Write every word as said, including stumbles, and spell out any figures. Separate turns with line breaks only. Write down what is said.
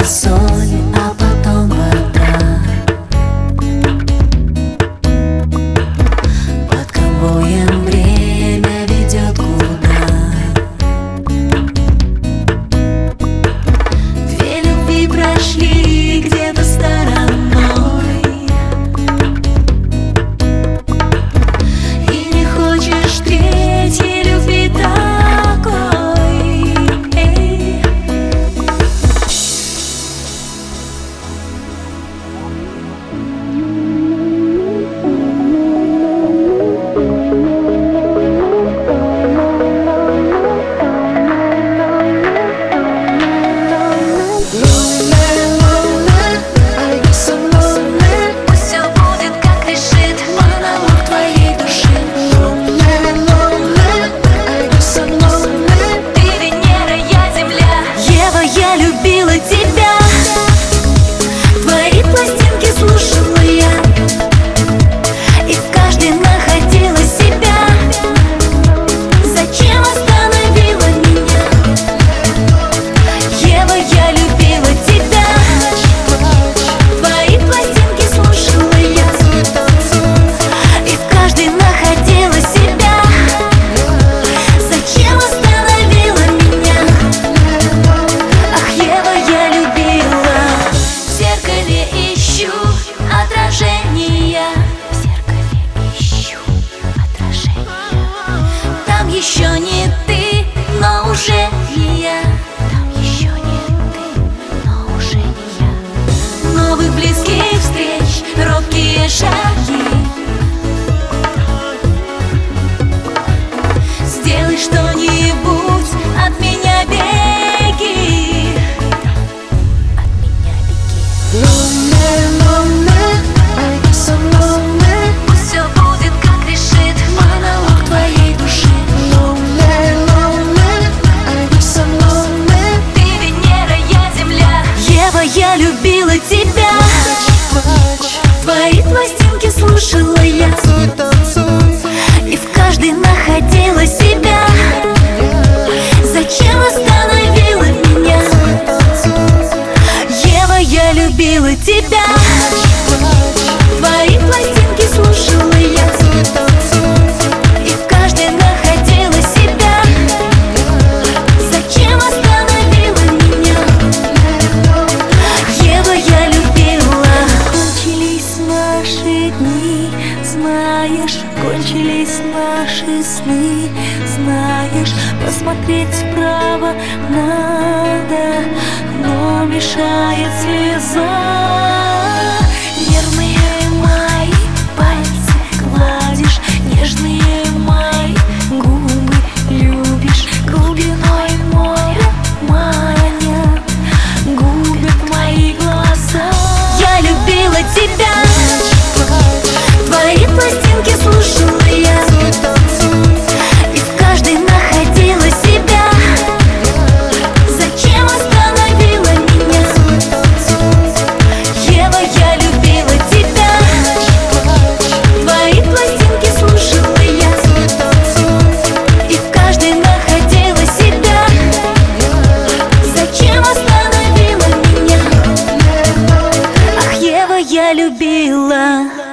соль, а потом вода. Под конвоем время ведет куда. Две любви прошли где-то стороной, и не хочешь третьей любви такой. Эй. Еще не ты, но уже не я. Там еще не ты, но уже не я. Новых близких встреч, робкие шаги. Сделай что-нибудь, от меня беги. От меня беги. Lonely, lonely, I get so lonely. Пусть все будет, как решит монолог твоей души. Я любила тебя, твои пластинки слушала я, и в каждой находила себя. Зачем остановила меня? Ева, я любила тебя, твои пластинки слушала я, и в каждой находила себя. Зачем остановила меня? Ева, я любила. Кончились наши дни, знаешь, кончились наши сны, знаешь, посмотреть вправо надо, но мешает слеза. Нервные мои пальцы гладишь, нежные мои губы любишь, глубиной моря манят, губят мои глаза. Я любила тебя, твои пластинки слушала я, и в каждой находила себя. Зачем остановила меня? Ева, я любила тебя, твои пластинки слушала я, и в каждой находила себя. Зачем остановила меня? Ах, Ева, я любила.